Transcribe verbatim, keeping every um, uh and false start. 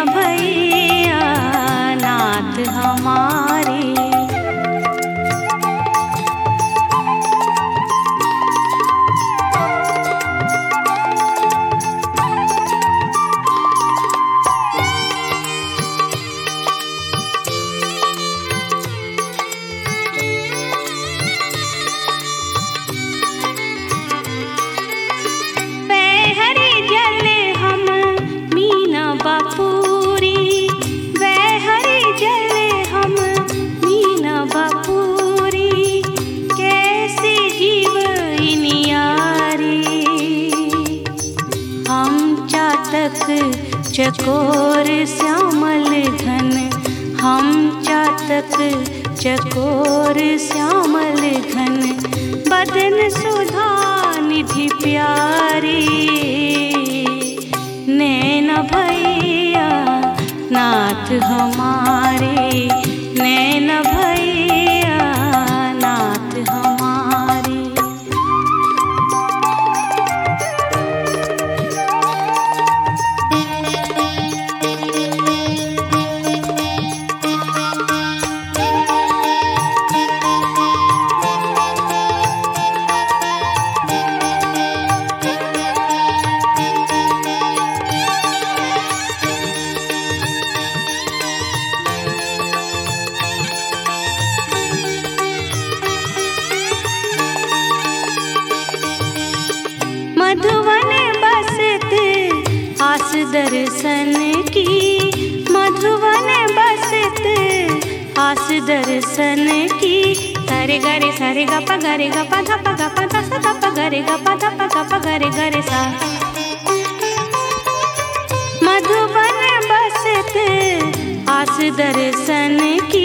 भैया नाथ हमारे। चकोर श्यामल घन हम चातक चकोर श्यामल घन बदन सुधा निधि प्यारी। नैन भैया नाथ हमारे नैन भैया नाथ हमारे। मधुवन बसत आस दर्शन की मधुवन बसत आस दर्शन की। सरे गरे सरे ग प गरे ग प ध प ग प ध स ध प गरे ग प ध प ग प गरे गरे सा। मधुवन बसत आस दर्शन की